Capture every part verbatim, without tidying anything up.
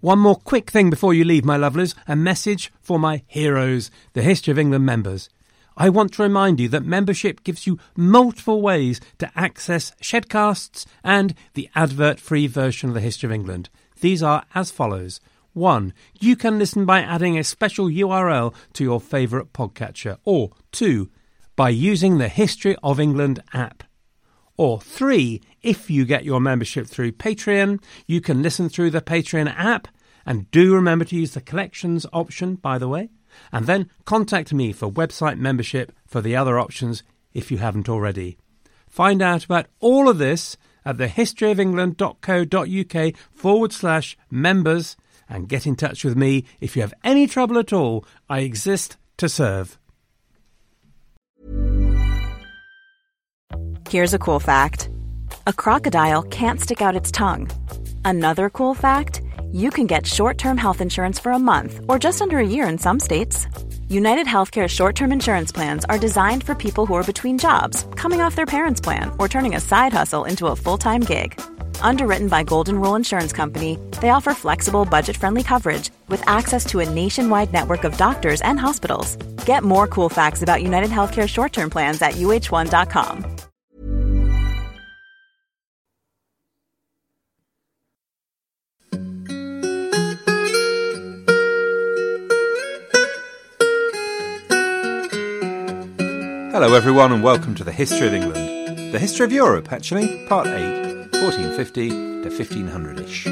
One more quick thing before you leave, my lovelies, a message for my heroes, the History of England members. I want to remind you that membership gives you multiple ways to access Shedcasts and the advert-free version of the History of England. These are as follows. One, you can listen by adding a special U R L to your favourite podcatcher. Or two, by using the History of England app. Or three, if you get your membership through Patreon, you can listen through the Patreon app. And do remember to use the collections option, by the way. And then contact me for website membership for the other options if you haven't already. Find out about all of this at thehistoryofengland.co.uk forward slash members and get in touch with me if you have any trouble at all. I exist to serve. Here's a cool fact. A crocodile can't stick out its tongue. Another cool fact, you can get short-term health insurance for a month or just under a year in some states. United Healthcare short-term insurance plans are designed for people who are between jobs, coming off their parents' plan, or turning a side hustle into a full-time gig. Underwritten by Golden Rule Insurance Company, they offer flexible, budget-friendly coverage with access to a nationwide network of doctors and hospitals. Get more cool facts about United Healthcare short-term plans at U H one dot com. Hello everyone and welcome to the History of England. The History of Europe, actually, Part eight, fourteen fifty to fifteen hundred-ish.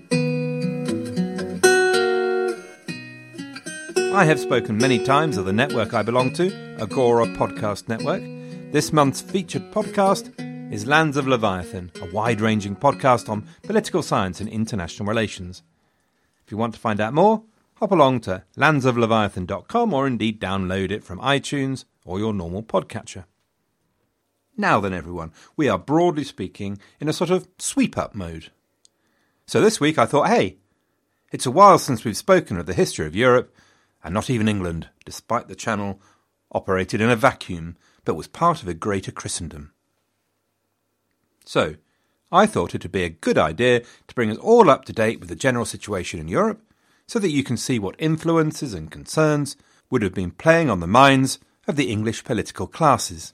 I have spoken many times of the network I belong to, Agora Podcast Network. This month's featured podcast is Lands of Leviathan, a wide-ranging podcast on political science and international relations. If you want to find out more, hop along to lands of leviathan dot com or indeed download it from iTunes or your normal podcatcher. Now then, everyone, we are broadly speaking in a sort of sweep-up mode. So this week I thought, hey, it's a while since we've spoken of the history of Europe, and not even England, despite the channel operated in a vacuum, but was part of a greater Christendom. So, I thought it would be a good idea to bring us all up to date with the general situation in Europe, so that you can see what influences and concerns would have been playing on the minds of the English political classes.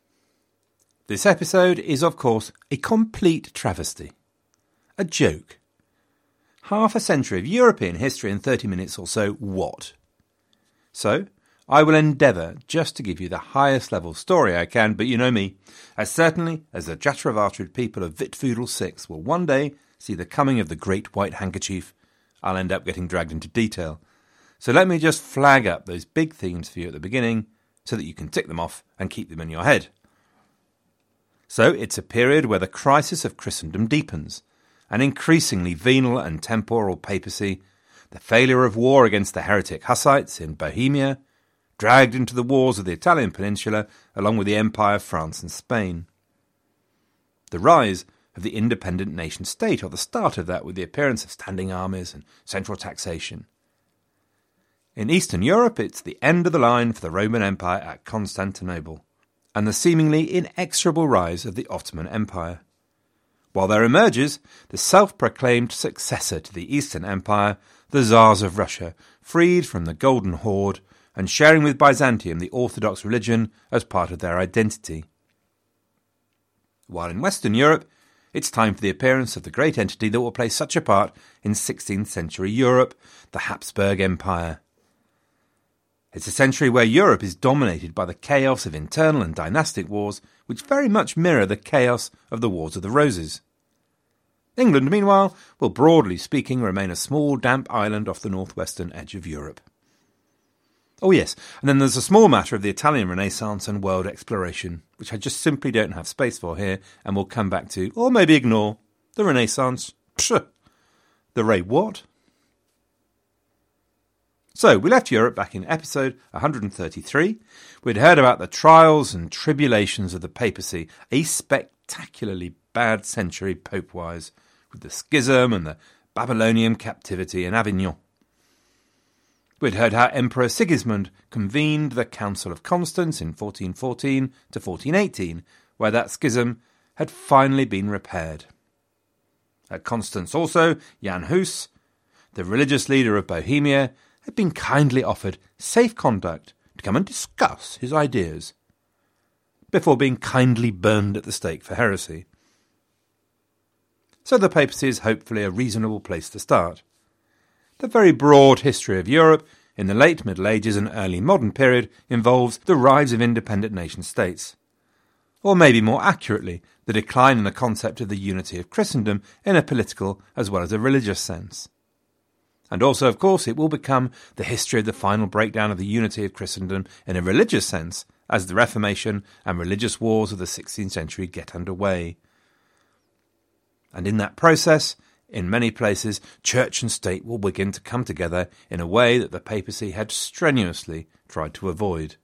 This episode is, of course, a complete travesty. A joke. Half a century of European history in thirty minutes or so, what? So, I will endeavour just to give you the highest level story I can, but you know me, as certainly as the Jataravartrid people of Vitfoodle six will one day see the coming of the Great White Handkerchief, I'll end up getting dragged into detail. So let me just flag up those big themes for you at the beginning, so that you can tick them off and keep them in your head. So it's a period where the crisis of Christendom deepens, an increasingly venal and temporal papacy, the failure of war against the heretic Hussites in Bohemia, dragged into the wars of the Italian peninsula along with the Empire of France and Spain. The rise of the independent nation-state, or the start of that with the appearance of standing armies and central taxation. In Eastern Europe, it's the end of the line for the Roman Empire at Constantinople, and the seemingly inexorable rise of the Ottoman Empire. While there emerges the self-proclaimed successor to the Eastern Empire, the Tsars of Russia, freed from the Golden Horde and sharing with Byzantium the Orthodox religion as part of their identity. While in Western Europe, it's time for the appearance of the great entity that will play such a part in sixteenth century Europe, the Habsburg Empire. It's a century where Europe is dominated by the chaos of internal and dynastic wars, which very much mirror the chaos of the Wars of the Roses. England, meanwhile, will broadly speaking remain a small damp island off the northwestern edge of Europe. Oh yes, and then there's a small matter of the Italian Renaissance and world exploration, which I just simply don't have space for here, and we'll come back to, or maybe ignore, the Renaissance. Psh! The Ray what? So, we left Europe back in episode one hundred thirty-three. We'd heard about the trials and tribulations of the papacy, a spectacularly bad century pope-wise, with the schism and the Babylonian captivity in Avignon. We'd heard how Emperor Sigismund convened the Council of Constance in fourteen fourteen to fourteen eighteen, where that schism had finally been repaired. At Constance also, Jan Hus the religious leader of Bohemia, had been kindly offered safe conduct to come and discuss his ideas, before being kindly burned at the stake for heresy. So the papacy is hopefully a reasonable place to start. The very broad history of Europe in the late Middle Ages and early modern period involves the rise of independent nation-states, or maybe more accurately, the decline in the concept of the unity of Christendom in a political as well as a religious sense. And also, of course, it will become the history of the final breakdown of the unity of Christendom in a religious sense as the Reformation and religious wars of the sixteenth century get underway. And in that process, in many places, church and state will begin to come together in a way that the papacy had strenuously tried to avoid.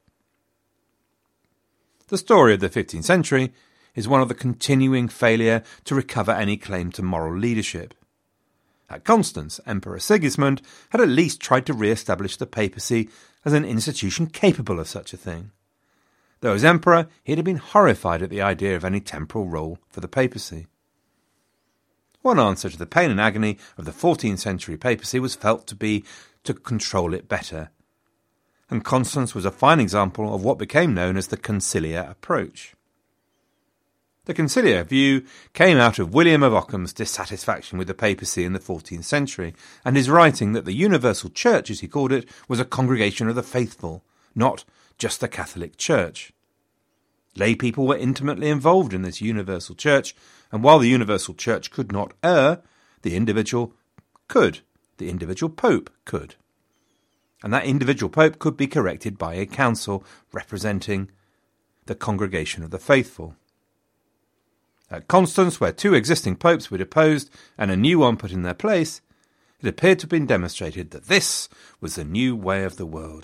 The story of the fifteenth century is one of the continuing failure to recover any claim to moral leadership. At Constance, Emperor Sigismund had at least tried to re-establish the papacy as an institution capable of such a thing. Though as emperor, he had been horrified at the idea of any temporal role for the papacy. One answer to the pain and agony of the fourteenth century papacy was felt to be to control it better, and Constance was a fine example of what became known as the conciliar approach. The conciliar view came out of William of Ockham's dissatisfaction with the papacy in the fourteenth century, and his writing that the universal church, as he called it, was a congregation of the faithful, not just the Catholic Church. Lay people were intimately involved in this universal church, and while the universal church could not err, the individual could. The individual pope could. And that individual pope could be corrected by a council representing the congregation of the faithful. At Constance, where two existing popes were deposed and a new one put in their place, it appeared to have been demonstrated that this was the new way of the world.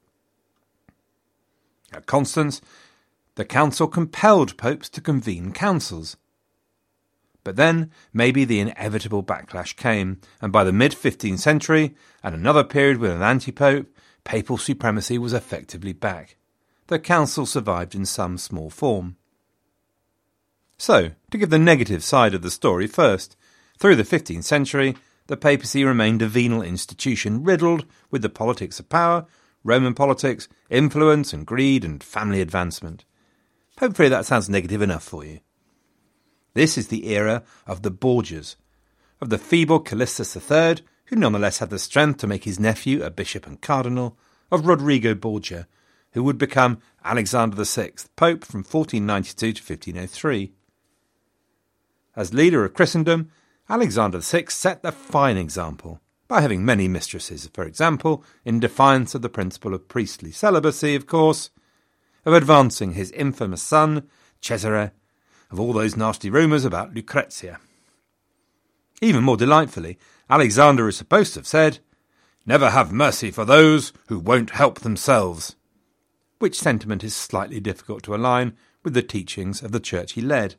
At Constance, the council compelled popes to convene councils. But then, maybe the inevitable backlash came, and by the mid-fifteenth century, and another period with an anti-pope, papal supremacy was effectively back. The council survived in some small form. So, to give the negative side of the story first, through the fifteenth century, the papacy remained a venal institution riddled with the politics of power, Roman politics, influence and greed and family advancement. Hopefully that sounds negative enough for you. This is the era of the Borgias, of the feeble Callistus the Third, who nonetheless had the strength to make his nephew a bishop and cardinal, of Rodrigo Borgia, who would become Alexander the Sixth, Pope from fourteen ninety-two to fifteen oh three. As leader of Christendom, Alexander the Sixth set the fine example, by having many mistresses, for example, in defiance of the principle of priestly celibacy, of course, of advancing his infamous son, Cesare, of all those nasty rumours about Lucrezia. Even more delightfully, Alexander is supposed to have said, "Never have mercy for those who won't help themselves," which sentiment is slightly difficult to align with the teachings of the church he led.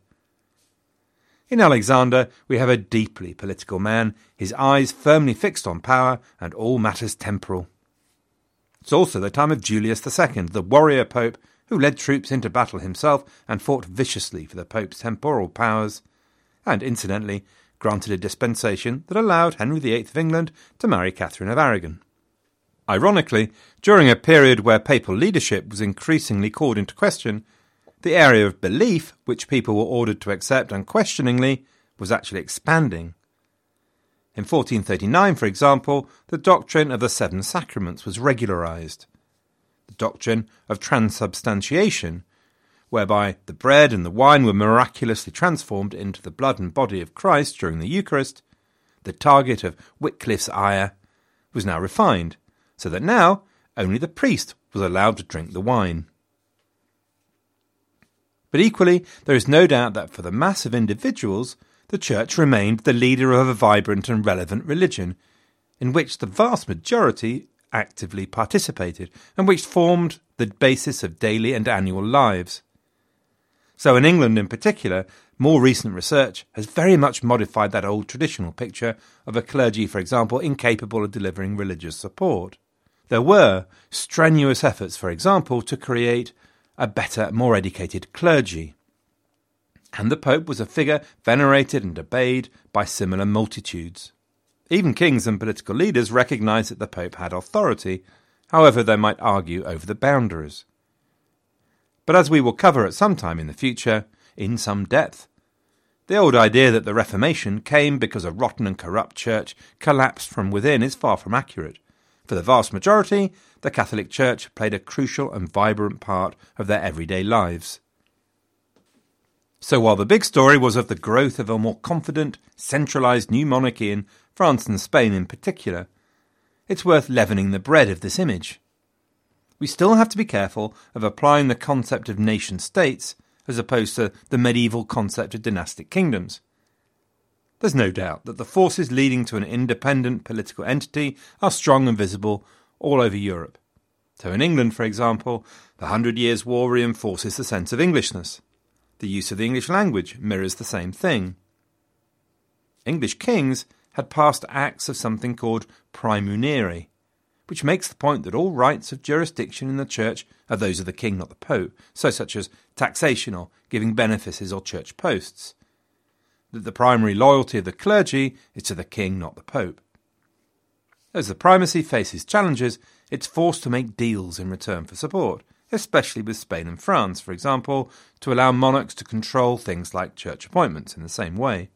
In Alexander, we have a deeply political man, his eyes firmly fixed on power and all matters temporal. It's also the time of Julius the Second, the warrior pope, who led troops into battle himself and fought viciously for the pope's temporal powers, and, incidentally, granted a dispensation that allowed Henry the Eighth of England to marry Catherine of Aragon. Ironically, during a period where papal leadership was increasingly called into question, the area of belief which people were ordered to accept unquestioningly was actually expanding. In fourteen thirty-nine, for example, the doctrine of the seven sacraments was regularized. The doctrine of transubstantiation, whereby the bread and the wine were miraculously transformed into the blood and body of Christ during the Eucharist, the target of Wycliffe's ire, was now refined, so that now only the priest was allowed to drink the wine. But equally, there is no doubt that for the mass of individuals, the Church remained the leader of a vibrant and relevant religion, in which the vast majority actively participated, and which formed the basis of daily and annual lives. So in England in particular, more recent research has very much modified that old traditional picture of a clergy, for example, incapable of delivering religious support. There were strenuous efforts, for example, to create a better, more educated clergy. And the Pope was a figure venerated and obeyed by similar multitudes. Even kings and political leaders recognised that the Pope had authority, however they might argue over the boundaries. But as we will cover at some time in the future, in some depth, the old idea that the Reformation came because a rotten and corrupt church collapsed from within is far from accurate. For the vast majority, the Catholic Church played a crucial and vibrant part of their everyday lives. So while the big story was of the growth of a more confident, centralised new monarchy in France and Spain in particular, it's worth leavening the bread of this image. We still have to be careful of applying the concept of nation-states as opposed to the medieval concept of dynastic kingdoms. There's no doubt that the forces leading to an independent political entity are strong and visible all over Europe. So in England, for example, the Hundred Years' War reinforces the sense of Englishness. The use of the English language mirrors the same thing. English kings had passed acts of something called praemunire, which makes the point that all rights of jurisdiction in the church are those of the king, not the pope, so such as taxation or giving benefices or church posts. That the primary loyalty of the clergy is to the king, not the pope. As the primacy faces challenges, it's forced to make deals in return for support, especially with Spain and France, for example, to allow monarchs to control things like church appointments in the same way.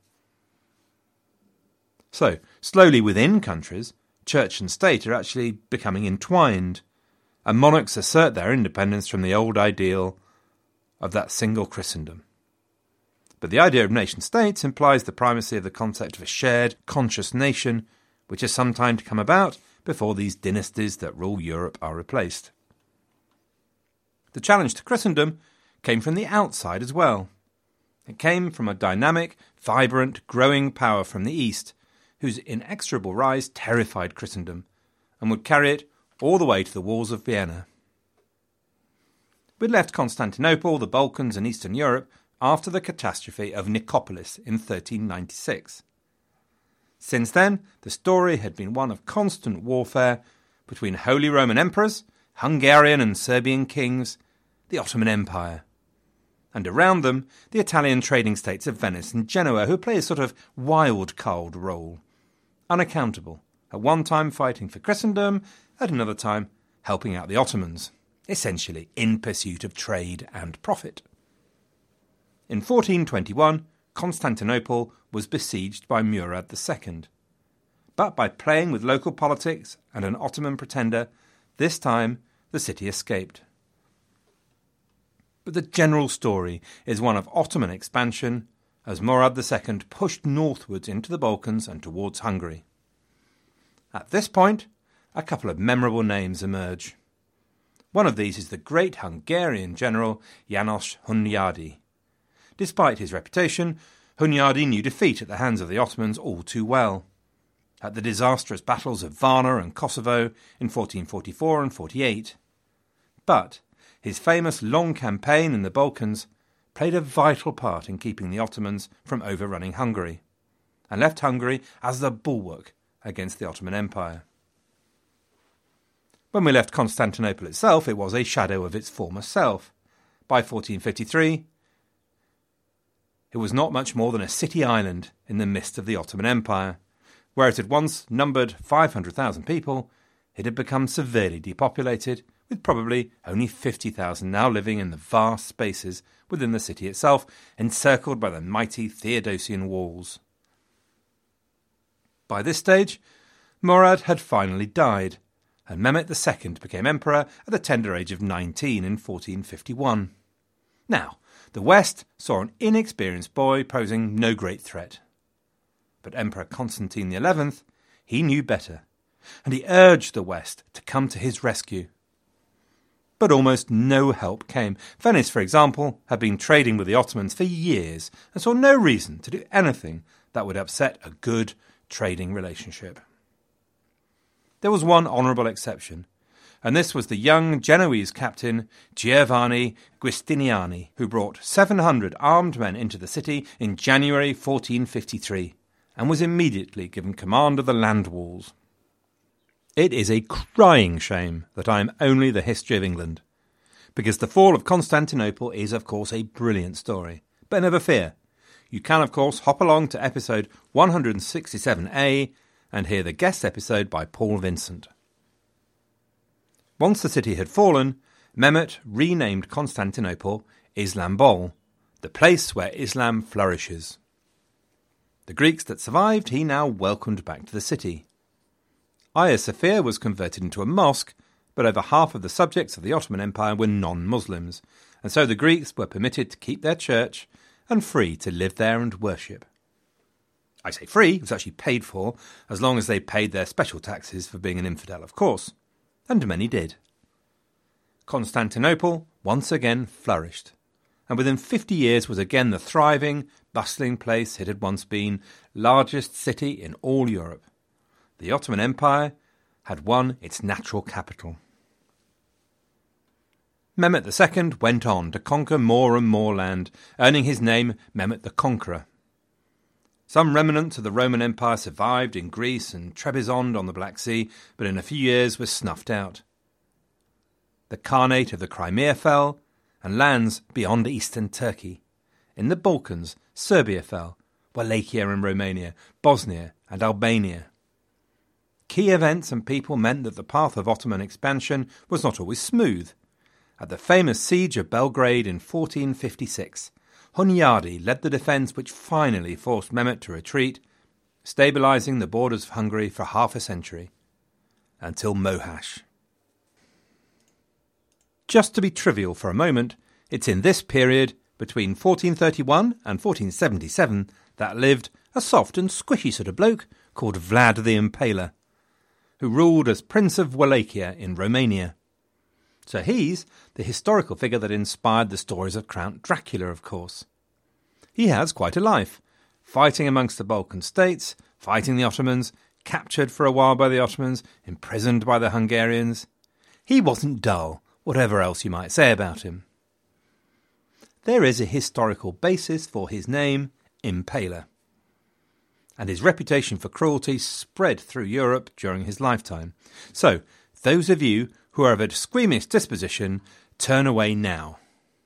So, slowly within countries, church and state are actually becoming entwined, and monarchs assert their independence from the old ideal of that single Christendom. But the idea of nation-states implies the primacy of the concept of a shared, conscious nation, which has some time to come about before these dynasties that rule Europe are replaced. The challenge to Christendom came from the outside as well. It came from a dynamic, vibrant, growing power from the East, whose inexorable rise terrified Christendom, and would carry it all the way to the walls of Vienna. We'd left Constantinople, the Balkans and Eastern Europe after the catastrophe of Nicopolis in thirteen ninety-six. Since then, the story had been one of constant warfare between Holy Roman Emperors, Hungarian and Serbian kings, the Ottoman Empire, and around them the Italian trading states of Venice and Genoa, who play a sort of wild-card role, unaccountable, at one time fighting for Christendom, at another time helping out the Ottomans, essentially in pursuit of trade and profit. In fourteen twenty-one, Constantinople was besieged by Murad the Second. But by playing with local politics and an Ottoman pretender, this time the city escaped. But the general story is one of Ottoman expansion as Murad the Second pushed northwards into the Balkans and towards Hungary. At this point, a couple of memorable names emerge. One of these is the great Hungarian general János Hunyadi. Despite his reputation, Hunyadi knew defeat at the hands of the Ottomans all too well. At the disastrous battles of Varna and Kosovo in fourteen forty-four and forty-eight. But his famous long campaign in the Balkans played a vital part in keeping the Ottomans from overrunning Hungary, and left Hungary as the bulwark against the Ottoman Empire. When we left Constantinople itself, it was a shadow of its former self. By fourteen fifty-three, it was not much more than a city island in the midst of the Ottoman Empire. Where it had once numbered five hundred thousand people, it had become severely depopulated, with probably only fifty thousand now living in the vast spaces within the city itself, encircled by the mighty Theodosian walls. By this stage, Murad had finally died, and Mehmet the Second became emperor at the tender age of nineteen in fourteen fifty-one. Now, the West saw an inexperienced boy posing no great threat. But Emperor Constantine the Eleventh, he knew better, and he urged the West to come to his rescue. But almost no help came. Venice, for example, had been trading with the Ottomans for years and saw no reason to do anything that would upset a good trading relationship. There was one honourable exception, and this was the young Genoese captain Giovanni Giustiniani, who brought seven hundred armed men into the city in January fourteen fifty-three, and was immediately given command of the land walls. It is a crying shame that I am only the history of England, because the fall of Constantinople is, of course, a brilliant story. But never fear, you can, of course, hop along to episode one hundred sixty-seven A and hear the guest episode by Paul Vincent. Once the city had fallen, Mehmet renamed Constantinople Islambol, the place where Islam flourishes. The Greeks that survived he now welcomed back to the city. Hagia Sophia was converted into a mosque, but over half of the subjects of the Ottoman Empire were non-Muslims, and so the Greeks were permitted to keep their church and free to live there and worship. I say free, it was actually paid for, as long as they paid their special taxes for being an infidel, of course, and many did. Constantinople once again flourished, and within fifty years was again the thriving, bustling place it had once been, largest city in all Europe. The Ottoman Empire had won its natural capital. Mehmet the Second went on to conquer more and more land, earning his name Mehmet the Conqueror. Some remnants of the Roman Empire survived in Greece and Trebizond on the Black Sea, but in a few years was snuffed out. The Khanate of the Crimea fell, and lands beyond eastern Turkey. In the Balkans, Serbia fell, Wallachia and Romania, Bosnia and Albania. Key events and people meant that the path of Ottoman expansion was not always smooth. At the famous siege of Belgrade in fourteen fifty-six, Hunyadi led the defence which finally forced Mehmet to retreat, stabilising the borders of Hungary for half a century, until Mohacs. Just to be trivial for a moment, it's in this period, between fourteen thirty-one and fourteen seventy-seven, that lived a soft and squishy sort of bloke called Vlad the Impaler, who ruled as Prince of Wallachia in Romania. So he's the historical figure that inspired the stories of Count Dracula, of course. He has quite a life, fighting amongst the Balkan states, fighting the Ottomans, captured for a while by the Ottomans, imprisoned by the Hungarians. He wasn't dull, whatever else you might say about him. There is a historical basis for his name, Impaler, and his reputation for cruelty spread through Europe during his lifetime. So, those of you who are of a squeamish disposition, turn away now.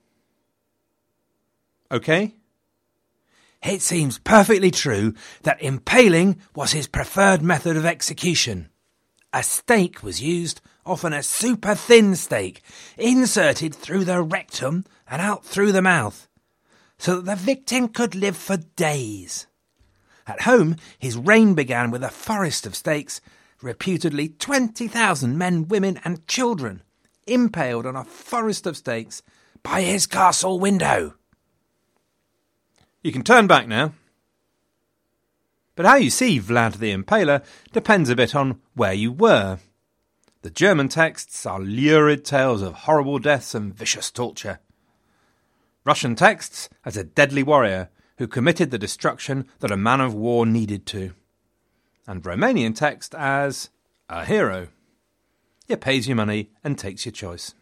Okay? It seems perfectly true that impaling was his preferred method of execution. A stake was used, often a super thin stake, inserted through the rectum and out through the mouth, so that the victim could live for days. At home, his reign began with a forest of stakes, reputedly twenty thousand men, women and children, impaled on a forest of stakes by his castle window. You can turn back now. But how you see Vlad the Impaler depends a bit on where you were. The German texts are lurid tales of horrible deaths and vicious torture. Russian texts as a deadly warrior who committed the destruction that a man of war needed to. And Romanian text as a hero. He pays you money and takes your choice.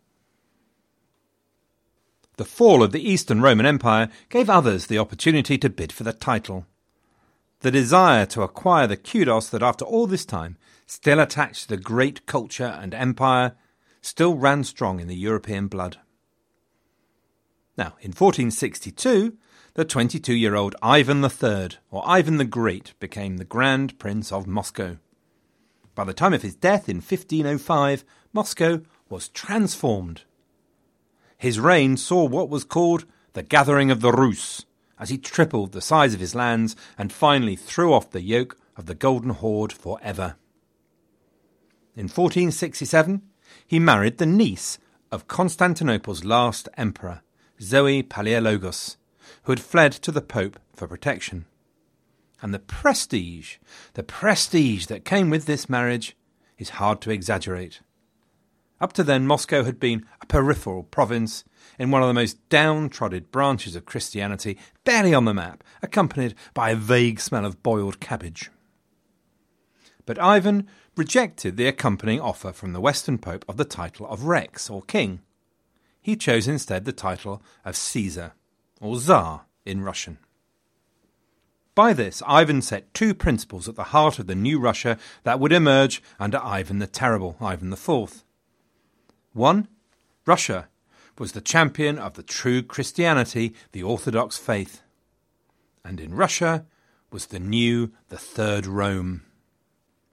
The fall of the Eastern Roman Empire gave others the opportunity to bid for the title. The desire to acquire the kudos that after all this time still attached to the great culture and empire still ran strong in the European blood. Now, in fourteen sixty-two, the twenty-two-year-old Ivan the Third, or Ivan the Great, became the Grand Prince of Moscow. By the time of his death in fifteen oh five, Moscow was transformed. His reign saw what was called the Gathering of the Rus, as he tripled the size of his lands and finally threw off the yoke of the Golden Horde forever. In fourteen sixty-seven, he married the niece of Constantinople's last emperor, Zoe Palaiologos, who had fled to the Pope for protection. And the prestige, the prestige that came with this marriage is hard to exaggerate. Up to then, Moscow had been a peripheral province in one of the most downtrodden branches of Christianity, barely on the map, accompanied by a vague smell of boiled cabbage. But Ivan rejected the accompanying offer from the Western Pope of the title of Rex, or King. He chose instead the title of Caesar, or Tsar in Russian. By this, Ivan set two principles at the heart of the new Russia that would emerge under Ivan the Terrible, Ivan the Fourth. One, Russia was the champion of the true Christianity, the Orthodox faith. And in Russia was the new, the Third Rome.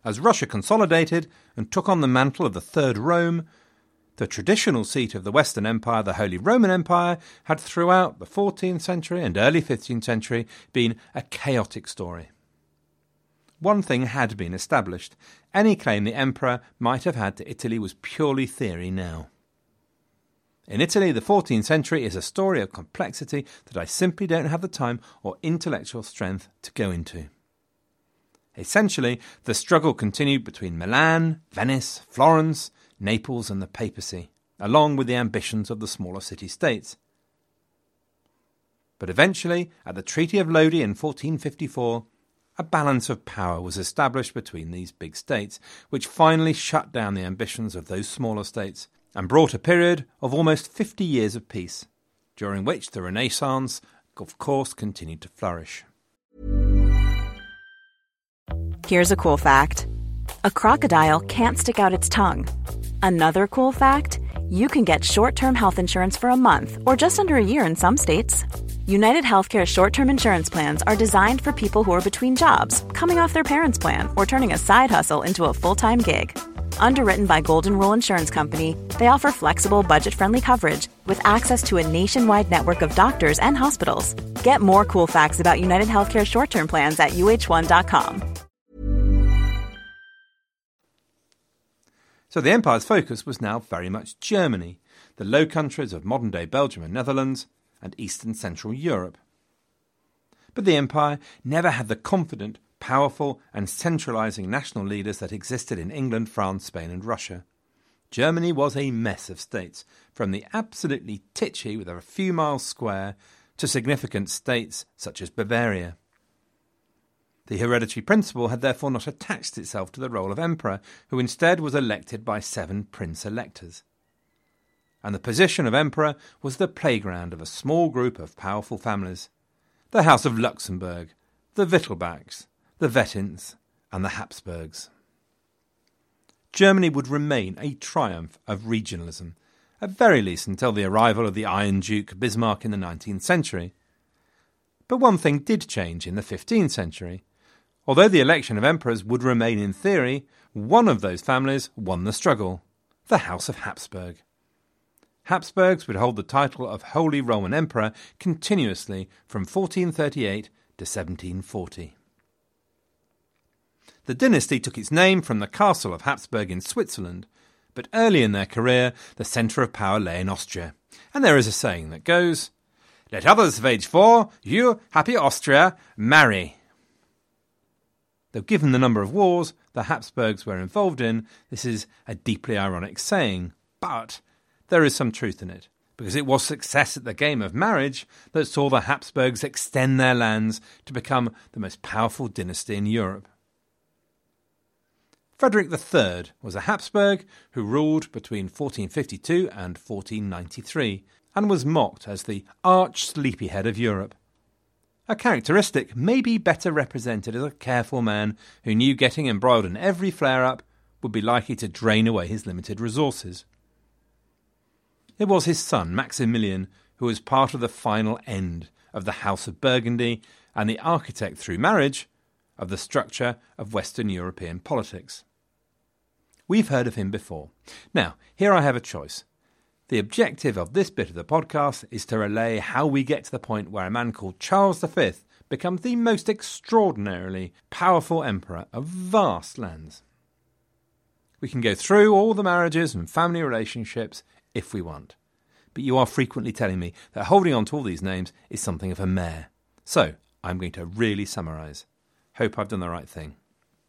As Russia consolidated and took on the mantle of the Third Rome, the traditional seat of the Western Empire, the Holy Roman Empire, had throughout the fourteenth century and early fifteenth century been a chaotic story. One thing had been established. Any claim the emperor might have had to Italy was purely theory now. In Italy, the fourteenth century is a story of complexity that I simply don't have the time or intellectual strength to go into. Essentially, the struggle continued between Milan, Venice, Florence, Naples and the papacy, along with the ambitions of the smaller city-states. But eventually, at the Treaty of Lodi in fourteen fifty-four, a balance of power was established between these big states, which finally shut down the ambitions of those smaller states and brought a period of almost fifty years of peace, during which the Renaissance, of course, continued to flourish. Here's a cool fact. A crocodile can't stick out its tongue. Another cool fact, you can get short-term health insurance for a month or just under a year in some states. United Healthcare short-term insurance plans are designed for people who are between jobs, coming off their parents' plan, or turning a side hustle into a full-time gig. Underwritten by Golden Rule Insurance Company, they offer flexible, budget-friendly coverage with access to a nationwide network of doctors and hospitals. Get more cool facts about United Healthcare short-term plans at U H one dot com. So the empire's focus was now very much Germany, the Low Countries of modern-day Belgium and Netherlands, and Eastern Central Europe. But the empire never had the confident, powerful and centralising national leaders that existed in England, France, Spain and Russia. Germany was a mess of states, from the absolutely titchy with a few miles square to significant states such as Bavaria. The hereditary principle had therefore not attached itself to the role of emperor, who instead was elected by seven prince-electors. And the position of emperor was the playground of a small group of powerful families, the House of Luxembourg, the Wittelsbachs, the Wettins, and the Habsburgs. Germany would remain a triumph of regionalism, at very least until the arrival of the Iron Duke Bismarck in the nineteenth century. But one thing did change in the fifteenth century. Although the election of emperors would remain in theory, one of those families won the struggle, the House of Habsburg. Habsburgs would hold the title of Holy Roman Emperor continuously from fourteen thirty-eight to seventeen forty. The dynasty took its name from the castle of Habsburg in Switzerland, but early in their career the centre of power lay in Austria, and there is a saying that goes, "Let others wage for, you, happy Austria, marry." Though given the number of wars the Habsburgs were involved in, this is a deeply ironic saying, but there is some truth in it, because it was success at the game of marriage that saw the Habsburgs extend their lands to become the most powerful dynasty in Europe. Frederick the Third was a Habsburg who ruled between fourteen fifty-two and fourteen ninety-three, and was mocked as the arch-sleepyhead of Europe. A characteristic maybe better represented as a careful man who knew getting embroiled in every flare-up would be likely to drain away his limited resources. It was his son, Maximilian, who was part of the final end of the House of Burgundy and the architect through marriage of the structure of Western European politics. We've heard of him before. Now, here I have a choice. The objective of this bit of the podcast is to relay how we get to the point where a man called Charles the Fifth becomes the most extraordinarily powerful emperor of vast lands. We can go through all the marriages and family relationships if we want, but you are frequently telling me that holding on to all these names is something of a mare. So, I'm going to really summarise. Hope I've done the right thing.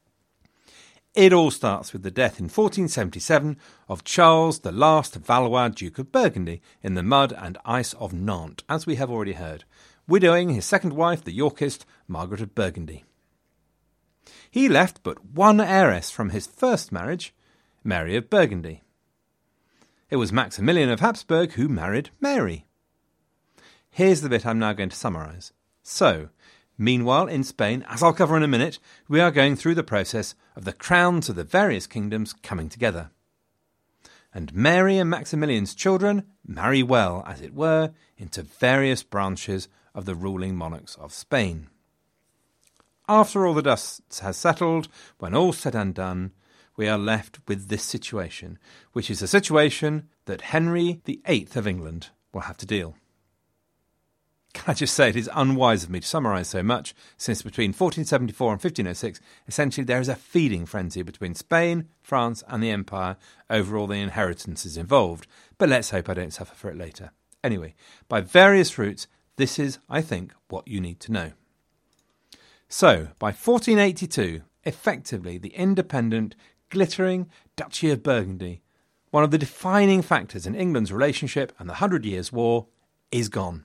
It all starts with the death in fourteen seventy-seven of Charles, the last Valois Duke of Burgundy, in the mud and ice of Nantes, as we have already heard, widowing his second wife, the Yorkist, Margaret of Burgundy. He left but one heiress from his first marriage, Mary of Burgundy. It was Maximilian of Habsburg who married Mary. Here's the bit I'm now going to summarise. So, meanwhile, in Spain, as I'll cover in a minute, we are going through the process of the crowns of the various kingdoms coming together. And Mary and Maximilian's children marry well, as it were, into various branches of the ruling monarchs of Spain. after all the dust has settled, when all's said and done, we are left with this situation, which is a situation that Henry the Eighth of England will have to deal. Can I just say it is unwise of me to summarise so much, since between fourteen seventy-four and fifteen oh six, essentially there is a feeding frenzy between Spain, France and the Empire over all the inheritances involved, but let's hope I don't suffer for it later. Anyway, by various routes, this is, I think, what you need to know. So, by fourteen eighty-two, effectively the independent, glittering Duchy of Burgundy, one of the defining factors in England's relationship and the Hundred Years' War, is gone.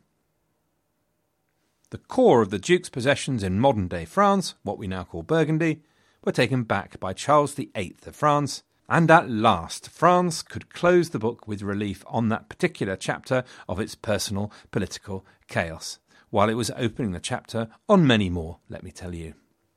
The core of the Duke's possessions in modern-day France, what we now call Burgundy, were taken back by Charles the Eighth of France, and at last France could close the book with relief on that particular chapter of its personal political chaos, while it was opening the chapter on many more, let me tell you.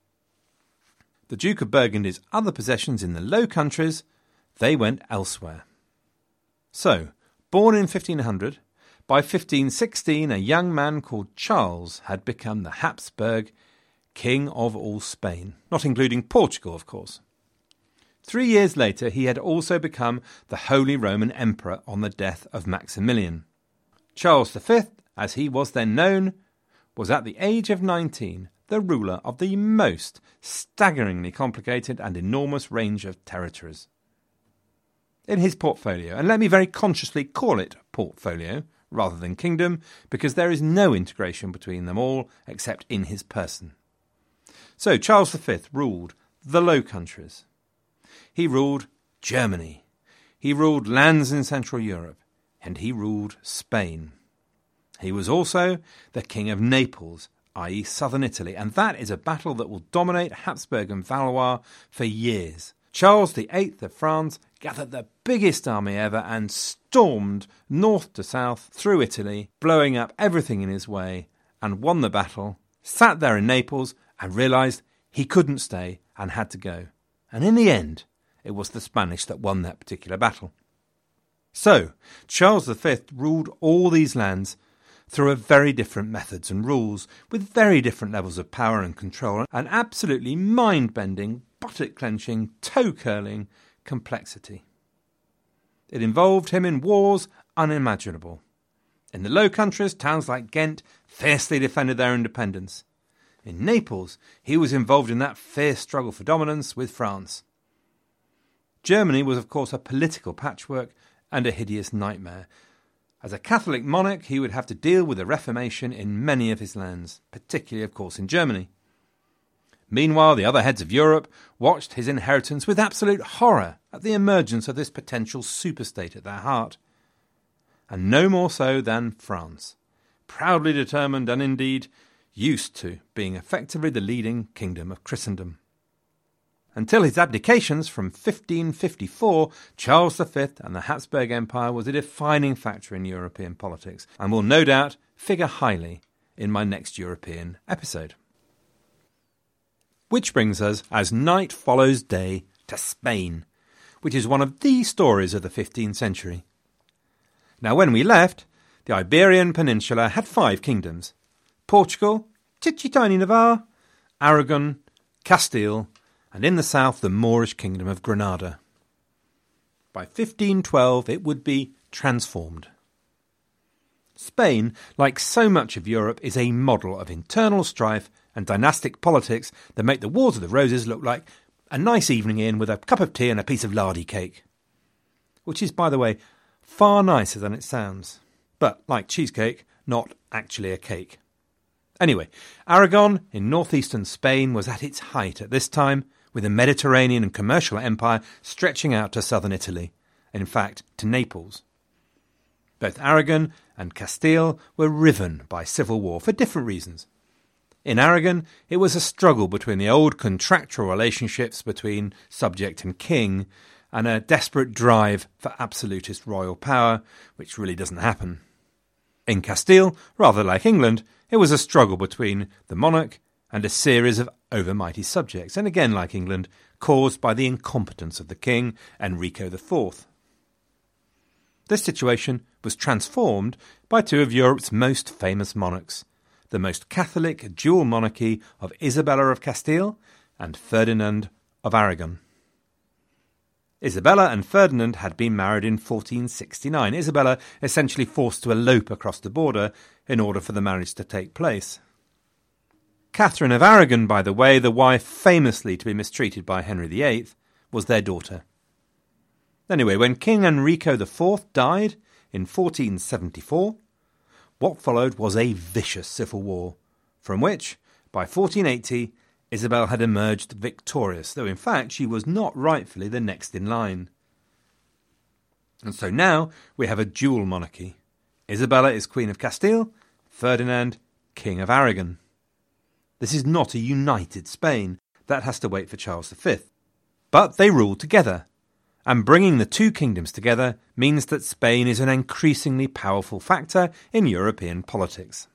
The Duke of Burgundy's other possessions in the Low Countries, they went elsewhere. So, born in fifteen hundred, by fifteen sixteen a young man called Charles had become the Habsburg King of all Spain, not including Portugal, of course. Three years later he had also become the Holy Roman Emperor on the death of Maximilian. Charles the Fifth, as he was then known, was at the age of nineteen the ruler of the most staggeringly complicated and enormous range of territories. In his portfolio, and let me very consciously call it portfolio rather than kingdom, because there is no integration between them all except in his person. So Charles the Fifth ruled the Low Countries. He ruled Germany. He ruled lands in Central Europe. And he ruled Spain. He was also the King of Naples, that is southern Italy, and that is a battle that will dominate Habsburg and Valois for years. Charles the Eighth of France gathered the biggest army ever and stormed north to south through Italy, blowing up everything in his way, and won the battle, sat there in Naples and realised he couldn't stay and had to go. And in the end, it was the Spanish that won that particular battle. So, Charles the Fifth ruled all these lands through a very different methods and rules, with very different levels of power and control, and absolutely mind-bending, buttock-clenching, toe-curling complexity. It involved him in wars unimaginable. In the Low Countries, towns like Ghent fiercely defended their independence. In Naples, he was involved in that fierce struggle for dominance with France. Germany was, of course, a political patchwork and a hideous nightmare. As a Catholic monarch, he would have to deal with the Reformation in many of his lands, particularly, of course, in Germany. Meanwhile, the other heads of Europe watched his inheritance with absolute horror at the emergence of this potential superstate at their heart. And no more so than France, proudly determined and indeed used to being effectively the leading kingdom of Christendom. Until his abdications from fifteen fifty-four, Charles the Fifth and the Habsburg Empire was a defining factor in European politics and will no doubt figure highly in my next European episode. Which brings us, as night follows day, to Spain, which is one of the stories of the fifteenth century. Now, when we left, the Iberian Peninsula had five kingdoms: Portugal, titchy tiny Navarre, Aragon, Castile, and in the south the Moorish kingdom of Granada. By fifteen twelve it would be transformed. Spain, like so much of Europe, is a model of internal strife and dynastic politics that make the Wars of the Roses look like a nice evening in with a cup of tea and a piece of lardy cake. Which is, by the way, far nicer than it sounds. But, like cheesecake, not actually a cake. Anyway, Aragon in northeastern Spain was at its height at this time, with a Mediterranean and commercial empire stretching out to southern Italy, and in fact to Naples. Both Aragon and Castile were riven by civil war for different reasons. In Aragon, it was a struggle between the old contractual relationships between subject and king, and a desperate drive for absolutist royal power, which really doesn't happen. In Castile, rather like England, it was a struggle between the monarch and a series of overmighty subjects, and again like England, caused by the incompetence of the king, Enrico the Fourth. This situation was transformed by two of Europe's most famous monarchs, the the most Catholic dual monarchy of Isabella of Castile and Ferdinand of Aragon. Isabella and Ferdinand had been married in fourteen sixty-nine, Isabella essentially forced to elope across the border in order for the marriage to take place. Catherine of Aragon, by the way, the wife famously to be mistreated by Henry the Eighth, was their daughter. Anyway, when King Enrico the Fourth died in fourteen seventy-four, what followed was a vicious civil war, from which, by fourteen eighty, Isabel had emerged victorious, though in fact she was not rightfully the next in line. And so now we have a dual monarchy. Isabella is Queen of Castile, Ferdinand, King of Aragon. This is not a united Spain. That has to wait for Charles the Fifth. But they rule together, and bringing the two kingdoms together means that Spain is an increasingly powerful factor in European politics.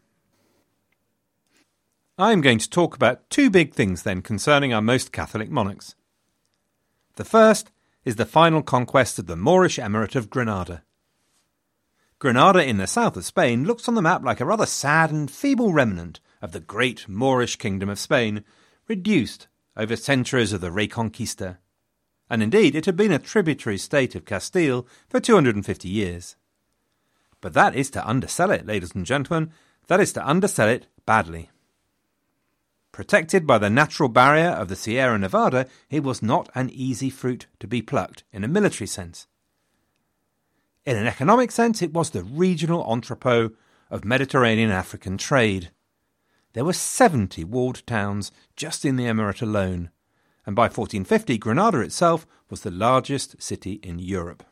I'm going to talk about two big things then concerning our most Catholic monarchs. The first is the final conquest of the Moorish Emirate of Granada. Granada in the south of Spain looks on the map like a rather sad and feeble remnant of the great Moorish kingdom of Spain, reduced over centuries of the Reconquista. And indeed it had been a tributary state of Castile for two hundred fifty years. But that is to undersell it, ladies and gentlemen, that is to undersell it badly. Protected by the natural barrier of the Sierra Nevada, it was not an easy fruit to be plucked in a military sense. In an economic sense, it was the regional entrepot of Mediterranean African trade. There were seventy walled towns just in the emirate alone, and by fourteen fifty Granada itself was the largest city in Europe.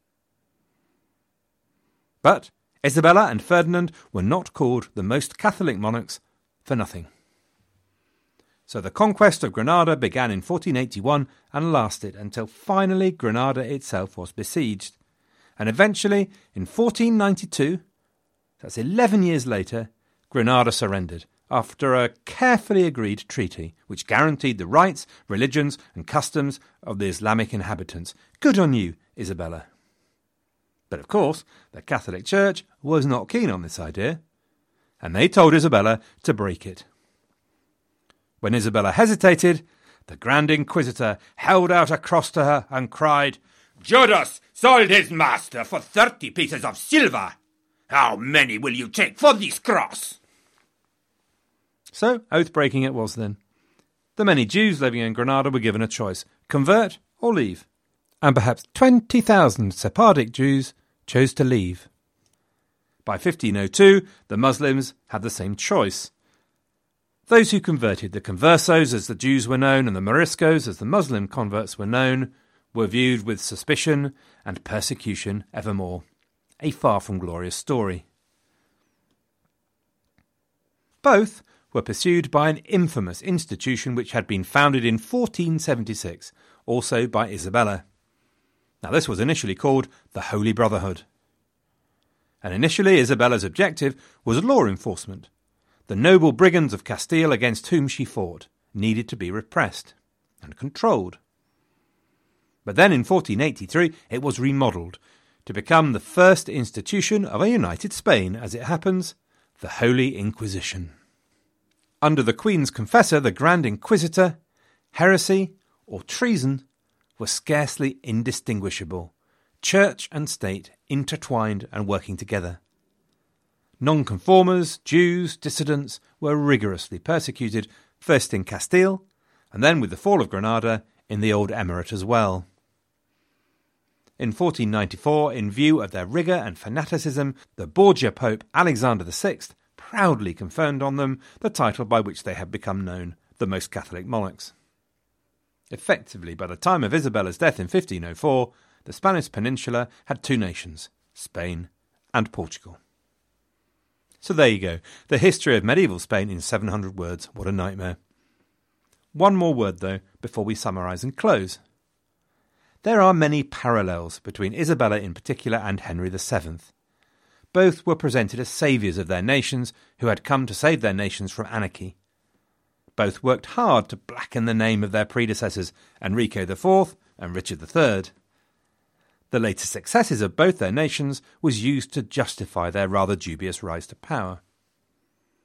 But Isabella and Ferdinand were not called the most Catholic monarchs for nothing. So the conquest of Granada began in fourteen eighty-one and lasted until finally Granada itself was besieged. And eventually, in fourteen ninety-two, that's eleven years later, Granada surrendered after a carefully agreed treaty which guaranteed the rights, religions and customs of the Islamic inhabitants. Good on you, Isabella. But of course, the Catholic Church was not keen on this idea, and they told Isabella to break it. When Isabella hesitated, the Grand Inquisitor held out a cross to her and cried, "Judas sold his master for thirty pieces of silver. How many will you take for this cross?" So, oath-breaking it was then. The many Jews living in Granada were given a choice, convert or leave. And perhaps twenty thousand Sephardic Jews chose to leave. By fifteen oh two, the Muslims had the same choice. Those who converted, the conversos as the Jews were known and the Moriscos as the Muslim converts were known, were viewed with suspicion and persecution evermore. A far from glorious story. Both were pursued by an infamous institution which had been founded in fourteen seventy-six, also by Isabella. Now this was initially called the Holy Brotherhood. And initially Isabella's objective was law enforcement. The noble brigands of Castile against whom she fought needed to be repressed and controlled. But then in fourteen eighty-three it was remodelled to become the first institution of a united Spain, as it happens, the Holy Inquisition. Under the Queen's confessor, the Grand Inquisitor, heresy or treason were scarcely indistinguishable, church and state intertwined and working together. Nonconformers, Jews, dissidents were rigorously persecuted, first in Castile, and then with the fall of Granada in the Old Emirate as well. In fourteen ninety-four, in view of their rigour and fanaticism, the Borgia Pope Alexander the Sixth proudly conferred on them the title by which they had become known, the most Catholic monarchs. Effectively, by the time of Isabella's death in fifteen oh four, the Spanish peninsula had two nations, Spain and Portugal. So there you go, the history of medieval Spain in seven hundred words. What a nightmare. One more word, though, before we summarise and close. There are many parallels between Isabella in particular and Henry the Seventh. Both were presented as saviours of their nations who had come to save their nations from anarchy. Both worked hard to blacken the name of their predecessors, Enrico the Fourth and Richard the Third. The later successes of both their nations was used to justify their rather dubious rise to power.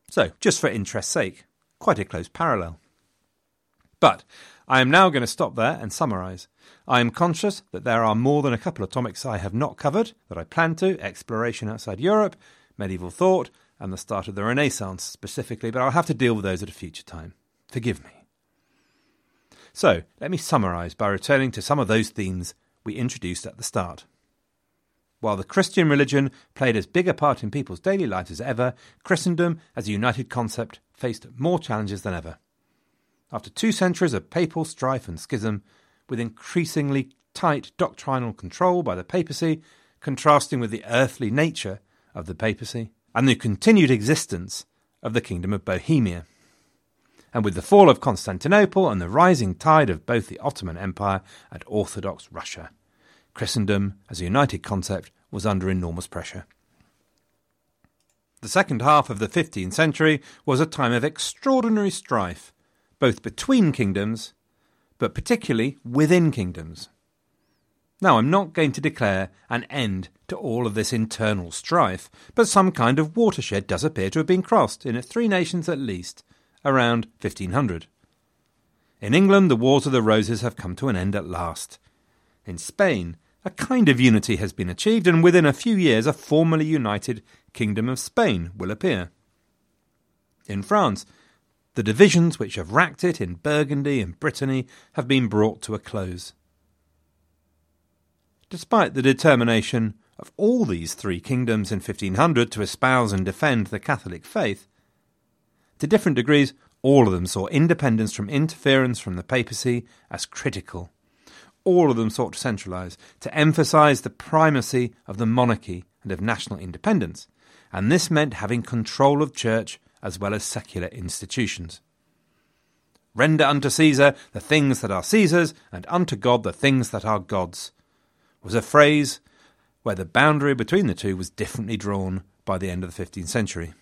So, just for interest's sake, quite a close parallel. But I am now going to stop there and summarise. I am conscious that there are more than a couple of topics I have not covered that I plan to: exploration outside Europe, medieval thought, and the start of the Renaissance specifically, but I'll have to deal with those at a future time. Forgive me. So, let me summarise by returning to some of those themes we introduced at the start. While the Christian religion played as big a part in people's daily lives as ever, Christendom as a united concept faced more challenges than ever. After two centuries of papal strife and schism, with increasingly tight doctrinal control by the papacy, contrasting with the earthly nature of the papacy, and the continued existence of the Kingdom of Bohemia. And with the fall of Constantinople and the rising tide of both the Ottoman Empire and Orthodox Russia, Christendom as a united concept was under enormous pressure. The second half of the fifteenth century was a time of extraordinary strife, both between kingdoms, but particularly within kingdoms. Now, I'm not going to declare an end to all of this internal strife, but some kind of watershed does appear to have been crossed, in three nations at least, around fifteen hundred. In England, the Wars of the Roses have come to an end at last. In Spain, a kind of unity has been achieved, and within a few years a formally united Kingdom of Spain will appear. In France, the divisions which have racked it in Burgundy and Brittany have been brought to a close. Despite the determination of all these three kingdoms in fifteen hundred to espouse and defend the Catholic faith, to different degrees, all of them saw independence from interference from the papacy as critical. All of them sought to centralise, to emphasise the primacy of the monarchy and of national independence, and this meant having control of church as well as secular institutions. Render unto Caesar the things that are Caesar's, and unto God the things that are God's, was a phrase where the boundary between the two was differently drawn by the end of the fifteenth century.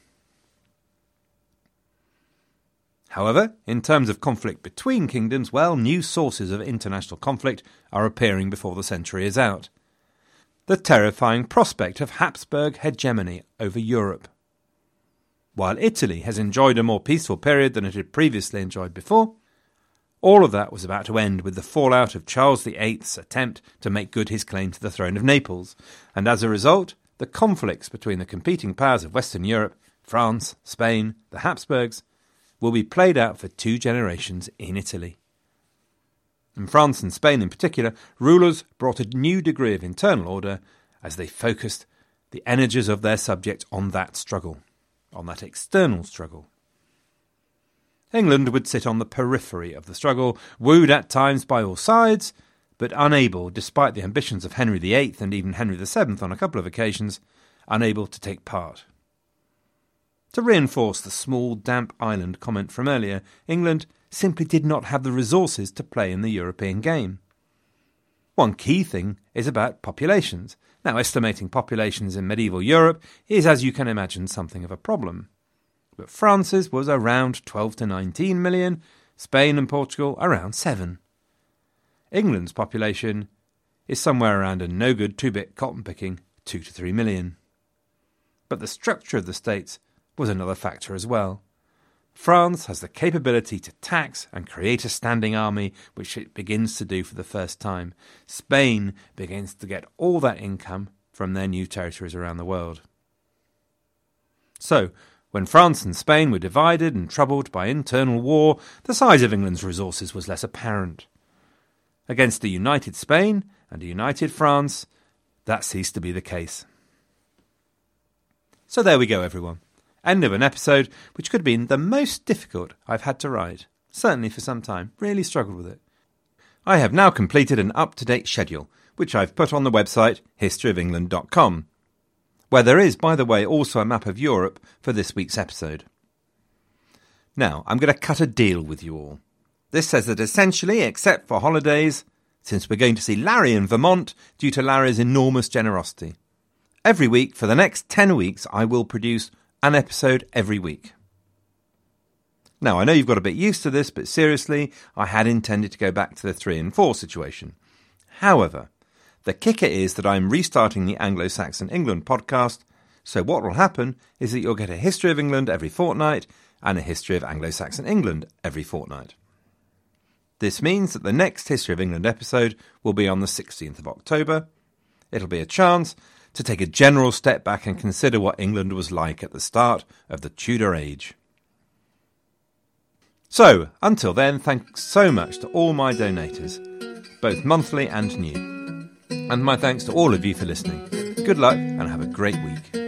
However, in terms of conflict between kingdoms, well, new sources of international conflict are appearing before the century is out. The terrifying prospect of Habsburg hegemony over Europe. While Italy has enjoyed a more peaceful period than it had previously enjoyed before, all of that was about to end with the fallout of Charles the Eighth's attempt to make good his claim to the throne of Naples, and as a result, the conflicts between the competing powers of Western Europe, France, Spain, the Habsburgs, will be played out for two generations in Italy. In France and Spain in particular, rulers brought a new degree of internal order as they focused the energies of their subjects on that struggle, on that external struggle. England would sit on the periphery of the struggle, wooed at times by all sides, but unable, despite the ambitions of Henry the Eighth and even Henry the Seventh on a couple of occasions, unable to take part. To reinforce the small, damp island comment from earlier, England simply did not have the resources to play in the European game. One key thing is about populations. Now, estimating populations in medieval Europe is, as you can imagine, something of a problem. But France's was around twelve to nineteen million, Spain and Portugal around seven. England's population is somewhere around a no-good two-bit cotton-picking two to three million. But the structure of the states was another factor as well. France has the capability to tax and create a standing army, which it begins to do for the first time. Spain begins to get all that income from their new territories around the world. So, when France and Spain were divided and troubled by internal war, the size of England's resources was less apparent. Against a united Spain and a united France, that ceased to be the case. So there we go, everyone. End of an episode which could have been the most difficult I've had to write, certainly for some time. Really struggled with it. I have now completed an up-to-date schedule, which I've put on the website history of england dot com, where there is, by the way, also a map of Europe for this week's episode. Now, I'm going to cut a deal with you all. This says that essentially, except for holidays, since we're going to see Larry in Vermont due to Larry's enormous generosity, every week for the next ten weeks I will produce an episode every week. Now, I know you've got a bit used to this, but seriously, I had intended to go back to the three and four situation. However, the kicker is that I'm restarting the Anglo-Saxon England podcast, So what will happen is that you'll get a history of England every fortnight and a history of Anglo-Saxon England every fortnight. This means that the next History of England episode will be on the sixteenth of October. It'll be a chance to take a general step back and consider what England was like at the start of the Tudor Age. So, until then, thanks so much to all my donators, both monthly and new. And my thanks to all of you for listening. Good luck and have a great week.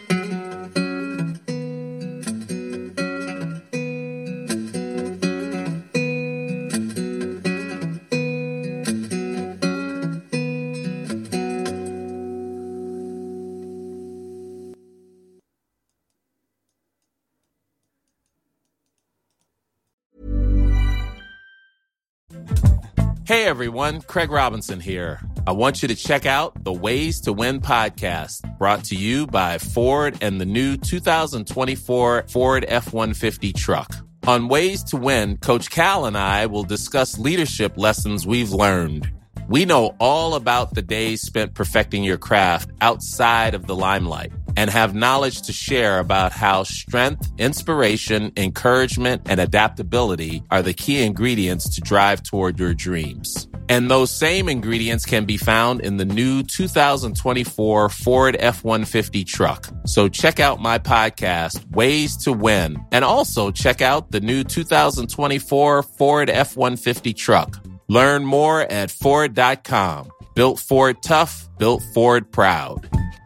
Hey everyone, Craig Robinson here. I want you to check out the Ways to Win podcast, brought to you by Ford and the new two thousand twenty-four Ford F one fifty truck. On Ways to Win, Coach Cal and I will discuss leadership lessons we've learned. We know all about the days spent perfecting your craft outside of the limelight and have knowledge to share about how strength, inspiration, encouragement, and adaptability are the key ingredients to drive toward your dreams. And those same ingredients can be found in the new two thousand twenty-four Ford F one fifty truck. So check out my podcast, Ways to Win, and also check out the new two thousand twenty-four Ford F one fifty truck. Learn more at Ford dot com. Built Ford tough, built Ford proud.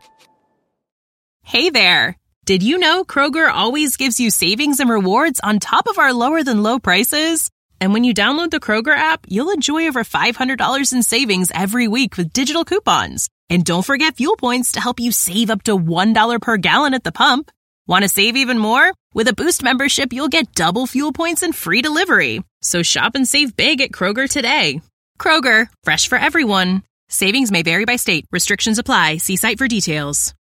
Hey there. Did you know Kroger always gives you savings and rewards on top of our lower than low prices? And when you download the Kroger app, you'll enjoy over five hundred dollars in savings every week with digital coupons. And don't forget fuel points to help you save up to one dollar per gallon at the pump. Want to save even more? With a Boost membership, you'll get double fuel points and free delivery. So shop and save big at Kroger today. Kroger, fresh for everyone. Savings may vary by state. Restrictions apply. See site for details.